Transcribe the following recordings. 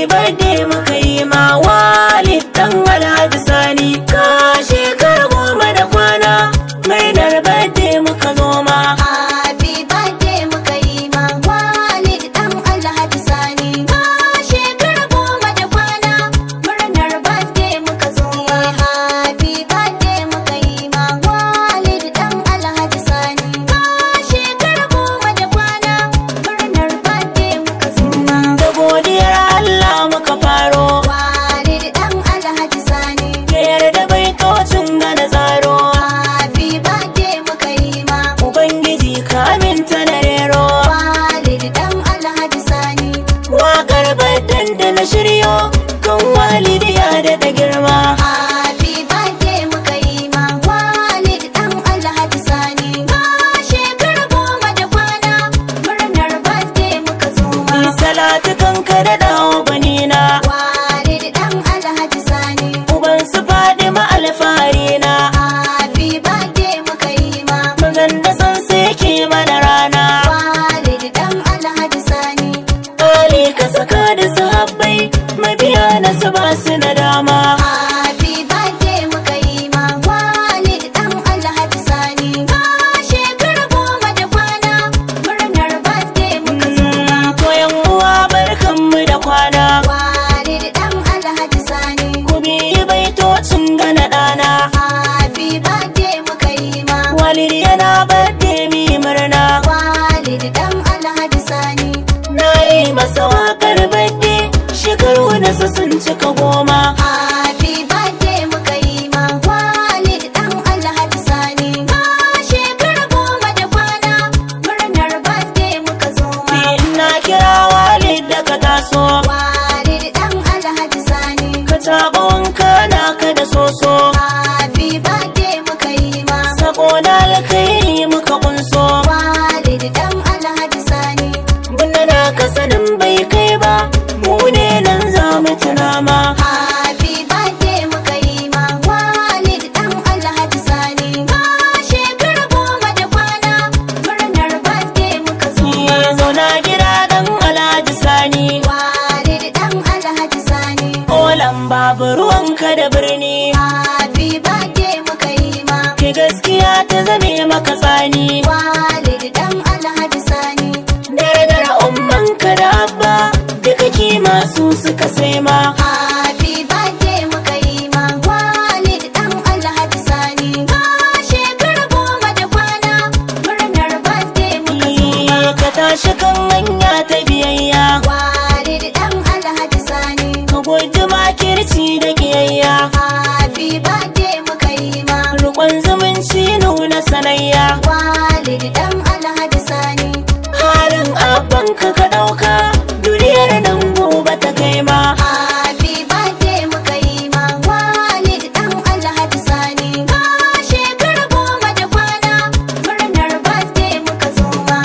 birthday muka yi ma Walid dan Alhaji Sani, ka shekara 10 da kwana, murnar birthday muka zo ma. Happy birthday muka yi ma Walid dan Alhaji Sani, ka shekara 10 da kwana, murnar birthday muka zo ma. Happy birthday muka yi ma Walid dan Alhaji Sani, ka shekara 10 da kwana, murnar birthday muka zo ma. Da godiyar Allah muka faro, Walid dan Alhaji Sani, ya yarda baitocin da na tsaro. happy birthday muka yi ma Ubangiji ka aminta na rero, Walid dan Alhaji Sani. waƙar baddan da na shiryo, kan Walidi ya daɗa girma. Happy birthday muka yi ma Walid dan Alhaji Sani, ka shekara 10 da kwana, murnar birthday muka zo ma. Salatu kanka da dawo gwanina, Walid dan Alhaji Sani, uban su Fadima alfahari na. happy birthday muka yi ma Mazan da san sai ke mana rana, Walid dan Alhaji Sani, Ali ka saka da sahabbai, mabiya na su ba su na dama. happy birthday muka yi ma Walid dan Alhaji Sani, ka shekara 10 da kwana, murnar birthday muka zo ma. To yan uwa barkanmu da kwana, Walid dan Alhaji Sani, ku biyi baitocin gana ɗana. happy birthday muka yi ma Walid yana birthday mi murna, Walid dan Alhaji Sani, na yi masa waƙar birthday, shekaru nasa sun cika 10. happy birthday muka yi ma Walid dan Alhaji Sani, ka shekara 10 da kwana, murnar birthday muka zo ma. Ina kira Walid da ka taso, Walid dan Alhaji Sani, ka taɓa wanka naka da soso, happy birthday muka yi ma sako na alkhairi muka kunso. Walid dan Alhaji Sani, Bunda na ka sanin bai kai ba, mu ne nan za mu tuna ma. happy birthday muka yi ma Walid dan Alhaji Sani, ka shekara 10 da kwana, murnar birthday muka zo ma. Zauna gida dan Alhaji Sani, Walid dan Alhaji Sani, olan babu ruwanka da birni, happy birthday muka yi ma ke gaskiya ta zame maka tsani. Walid dan Alhaji Sani, Darajar ummanka da abba, duka kima su suka sai ma. happy birthday muka yi ma Walid dan Alhaji Sani, ka shekara 10 da kwana, murnar birthday muka zo ma. Ka tashi kan hanya ta biyayya, Walid dan Alhaji Sani, ka guji makirci da kiyayya, happy birthday muka yi ma rukun zumunci nuna sanayya. Walid dan Alhaji Sani, Halin abbanka ka ɗauka, duniyar nan gobe ta kai ma. happy birthday muka yi ma Walid dan Alhaji Sani, ka shekara 10 da kwana, murnar birthday muka zo ma.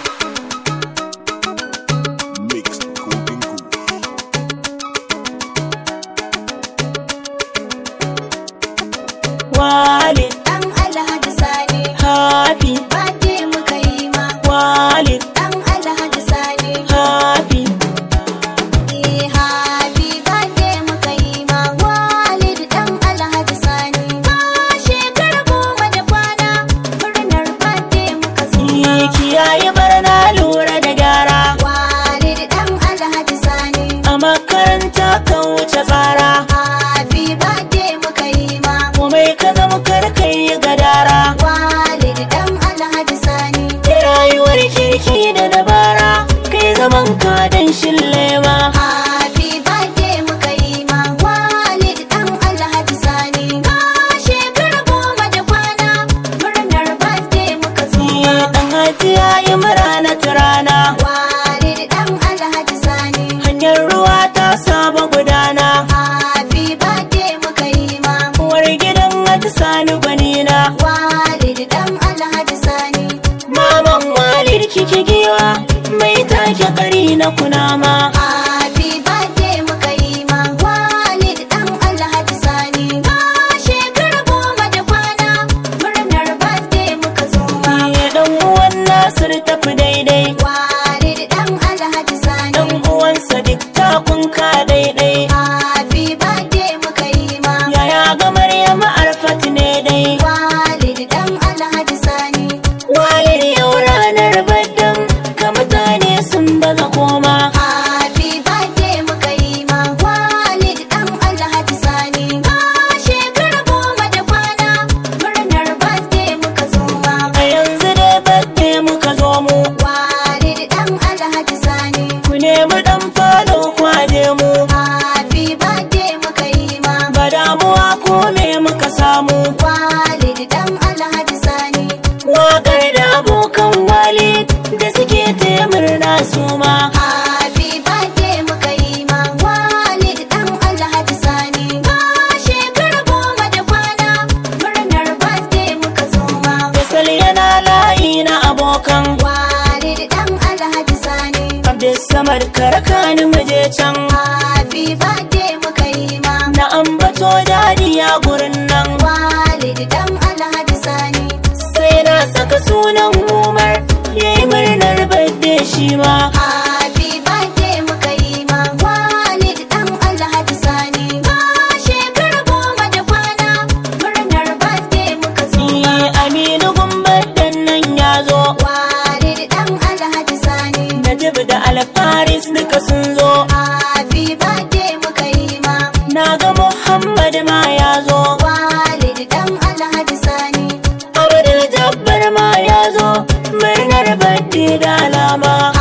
Mixed Golden Goose. Walid, Dan Alhaji Sani, happy, birthday muka yi ma Walid, dan Alhaji Sani, happy. happy birthday muka yi ma Walid dan Alhaji Sani, ka shekara 10 da kwana, murnar birthday muka zo ma. Kiyaye barna lura da gyara, Walid dan Alhaji Sani, a makaranta ka wuce tsara, happy birthday muka yi ma komai ka zama karkai gadara. Walid dan Alhaji Sani, Da rayuwar kirki da dabara, kai zaman ka dan shillema. happy birthday muka yi ma Walid dan Alhaji Sani, ka shekara 10 da kwana, murnar birthday muka zo ma. Dan hajiya yi murana ta rana, Walid dan Alhaji Sani, hanyar ruwa ta saba gudana. happy birthday muka yi ma Uwar gidan Haji Sani gwanina, Walid dan Alhaji Sani, maman Walid kike giwa, mai take kari na kunama. happy birthday muka yi ma Walid dan Alhaji Sani, ka shekara 10 da kwana, murnar birthday muka zo ma. Dan uwan Nasir tafi daidai, Walid dan Alhaji Sani, dan uwansa duk takun ka daidai. kan Walid dan Alhaji Sani. Abdul Samad karakani muje can Happy birthday muka yi ma. na ambato dadiya gurin nan Walid dan Alhaji Sani. sai na saka sunan Umar yayi murnar birthday shi ma Happy birthday muka yi ma. Walid dan Alhaji Sani. Ma shekara 10 da kwana murnar birthday muka zo ma. Aminu gumbar dan nan ya zo Walid dan Alhaji Sani. Najib da Alfaris duka sun zo Happy birthday muka yi ma. na ga Muhammad ma ya zo Walid dan Alhaji Sani. Abdul Jabbar ma ya zo murnar birthday da alama